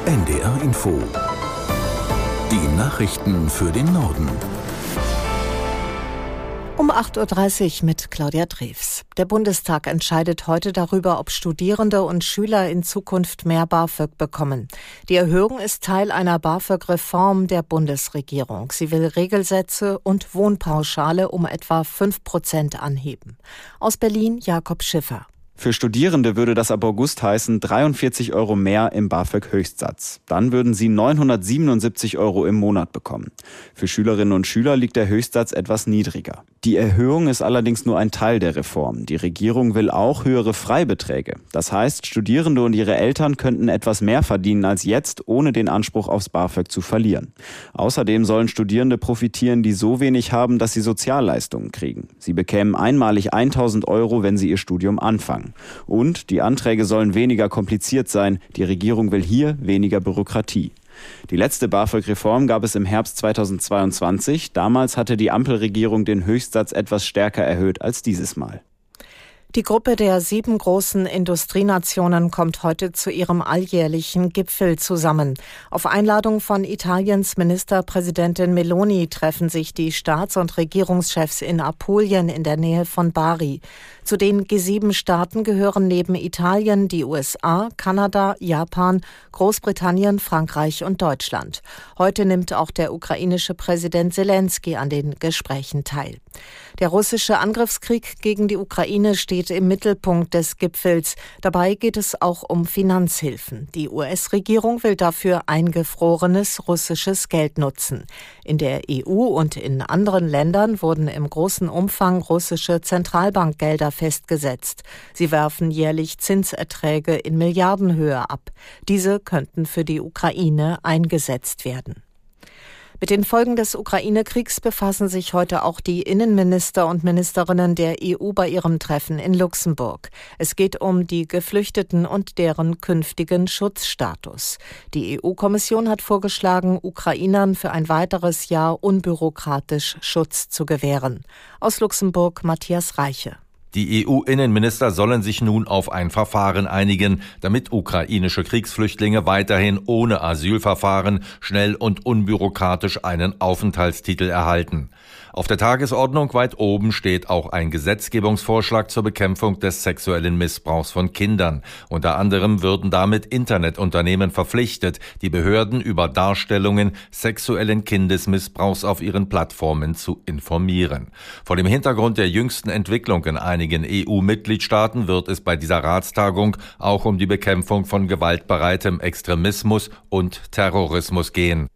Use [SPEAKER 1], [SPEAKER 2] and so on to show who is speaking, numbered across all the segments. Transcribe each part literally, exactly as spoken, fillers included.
[SPEAKER 1] N D R Info. Die Nachrichten für den Norden.
[SPEAKER 2] Um acht Uhr dreißig mit Claudia Drews. Der Bundestag entscheidet heute darüber, ob Studierende und Schüler in Zukunft mehr BAföG bekommen. Die Erhöhung ist Teil einer BAföG-Reform der Bundesregierung. Sie will Regelsätze und Wohnpauschale um etwa fünf Prozent anheben. Aus Berlin Jakob Schiffer.
[SPEAKER 3] Für Studierende würde das ab August heißen dreiundvierzig Euro mehr im BAföG-Höchstsatz. Dann würden sie neunhundertsiebenundsiebzig Euro im Monat bekommen. Für Schülerinnen und Schüler liegt der Höchstsatz etwas niedriger. Die Erhöhung ist allerdings nur ein Teil der Reform. Die Regierung will auch höhere Freibeträge. Das heißt, Studierende und ihre Eltern könnten etwas mehr verdienen als jetzt, ohne den Anspruch aufs BAföG zu verlieren. Außerdem sollen Studierende profitieren, die so wenig haben, dass sie Sozialleistungen kriegen. Sie bekämen einmalig tausend Euro, wenn sie ihr Studium anfangen. Und die Anträge sollen weniger kompliziert sein. Die Regierung will hier weniger Bürokratie. Die letzte BAföG-Reform gab es im Herbst zweitausendzweiundzwanzig. Damals hatte die Ampelregierung den Höchstsatz etwas stärker erhöht als dieses Mal.
[SPEAKER 2] Die Gruppe der sieben großen Industrienationen kommt heute zu ihrem alljährlichen Gipfel zusammen. Auf Einladung von Italiens Ministerpräsidentin Meloni treffen sich die Staats- und Regierungschefs in Apulien in der Nähe von Bari. Zu den G sieben Staaten gehören neben Italien die U S A, Kanada, Japan, Großbritannien, Frankreich und Deutschland. Heute nimmt auch der ukrainische Präsident Selenskyj an den Gesprächen teil. Der russische Angriffskrieg gegen die Ukraine steht im Mittelpunkt des Gipfels. Dabei geht es auch um Finanzhilfen. Die U S-Regierung will dafür eingefrorenes russisches Geld nutzen. In der E U und in anderen Ländern wurden im großen Umfang russische Zentralbankgelder festgesetzt. Sie werfen jährlich Zinserträge in Milliardenhöhe ab. Diese könnten für die Ukraine eingesetzt werden. Mit den Folgen des Ukraine-Kriegs befassen sich heute auch die Innenminister und Ministerinnen der E U bei ihrem Treffen in Luxemburg. Es geht um die Geflüchteten und deren künftigen Schutzstatus. Die E U-Kommission hat vorgeschlagen, Ukrainern für ein weiteres Jahr unbürokratisch Schutz zu gewähren. Aus Luxemburg Matthias Reiche.
[SPEAKER 4] Die E U-Innenminister sollen sich nun auf ein Verfahren einigen, damit ukrainische Kriegsflüchtlinge weiterhin ohne Asylverfahren schnell und unbürokratisch einen Aufenthaltstitel erhalten. Auf der Tagesordnung weit oben steht auch ein Gesetzgebungsvorschlag zur Bekämpfung des sexuellen Missbrauchs von Kindern. Unter anderem würden damit Internetunternehmen verpflichtet, die Behörden über Darstellungen sexuellen Kindesmissbrauchs auf ihren Plattformen zu informieren. Vor dem Hintergrund der jüngsten Entwicklung in einigen E U-Mitgliedstaaten wird es bei dieser Ratstagung auch um die Bekämpfung von gewaltbereitem Extremismus und Terrorismus gehen.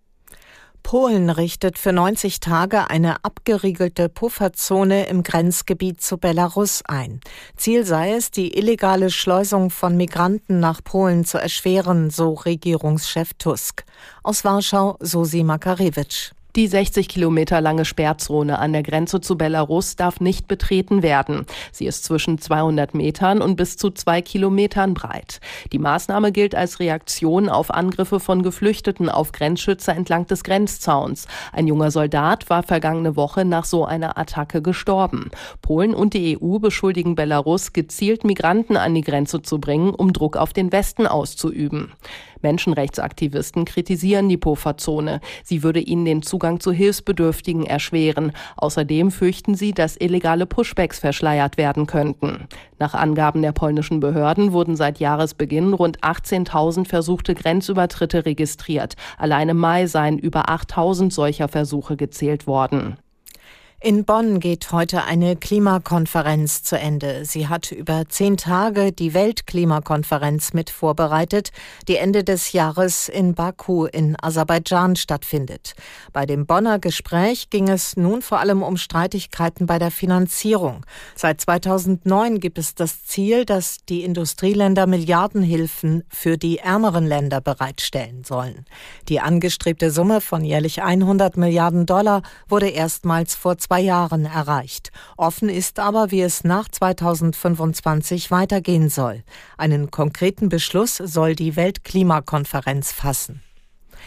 [SPEAKER 2] Polen richtet für neunzig Tage eine abgeriegelte Pufferzone im Grenzgebiet zu Belarus ein. Ziel sei es, die illegale Schleusung von Migranten nach Polen zu erschweren, so Regierungschef Tusk. Aus Warschau Susi Makarewitsch.
[SPEAKER 5] Die sechzig Kilometer lange Sperrzone an der Grenze zu Belarus darf nicht betreten werden. Sie ist zwischen zweihundert Metern und bis zu zwei Kilometern breit. Die Maßnahme gilt als Reaktion auf Angriffe von Geflüchteten auf Grenzschützer entlang des Grenzzauns. Ein junger Soldat war vergangene Woche nach so einer Attacke gestorben. Polen und die E U beschuldigen Belarus, gezielt Migranten an die Grenze zu bringen, um Druck auf den Westen auszuüben. Menschenrechtsaktivisten kritisieren die Pufferzone. Sie würde ihnen den Zugang zu Hilfsbedürftigen erschweren. Außerdem fürchten sie, dass illegale Pushbacks verschleiert werden könnten. Nach Angaben der polnischen Behörden wurden seit Jahresbeginn rund achtzehntausend versuchte Grenzübertritte registriert. Allein im Mai seien über achttausend solcher Versuche gezählt worden.
[SPEAKER 2] In Bonn geht heute eine Klimakonferenz zu Ende. Sie hat über zehn Tage die Weltklimakonferenz mit vorbereitet, die Ende des Jahres in Baku in Aserbaidschan stattfindet. Bei dem Bonner Gespräch ging es nun vor allem um Streitigkeiten bei der Finanzierung. Seit zweitausendneun gibt es das Ziel, dass die Industrieländer Milliardenhilfen für die ärmeren Länder bereitstellen sollen. Die angestrebte Summe von jährlich hundert Milliarden Dollar wurde erstmals vor zwei Jahren erreicht. Offen ist aber, wie es nach zweitausendfünfundzwanzig weitergehen soll. Einen konkreten Beschluss soll die Weltklimakonferenz fassen.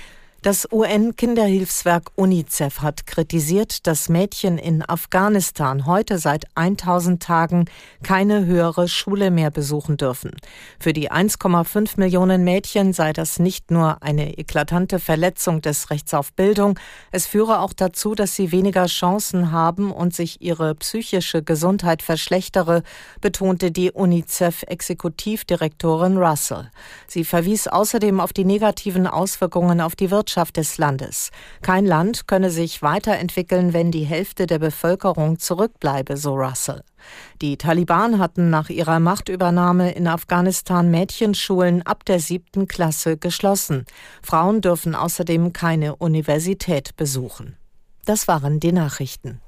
[SPEAKER 2] Das U N-Kinderhilfswerk UNICEF hat kritisiert, dass Mädchen in Afghanistan heute seit tausend Tagen keine höhere Schule mehr besuchen dürfen. Für die eins Komma fünf Millionen Mädchen sei das nicht nur eine eklatante Verletzung des Rechts auf Bildung, es führe auch dazu, dass sie weniger Chancen haben und sich ihre psychische Gesundheit verschlechtere, betonte die UNICEF-Exekutivdirektorin Russell. Sie verwies außerdem auf die negativen Auswirkungen auf die Wirtschaft des Landes. Kein Land könne sich weiterentwickeln, wenn die Hälfte der Bevölkerung zurückbleibe, so Russell. Die Taliban hatten nach ihrer Machtübernahme in Afghanistan Mädchenschulen ab der siebten Klasse geschlossen. Frauen dürfen außerdem keine Universität besuchen. Das waren die Nachrichten.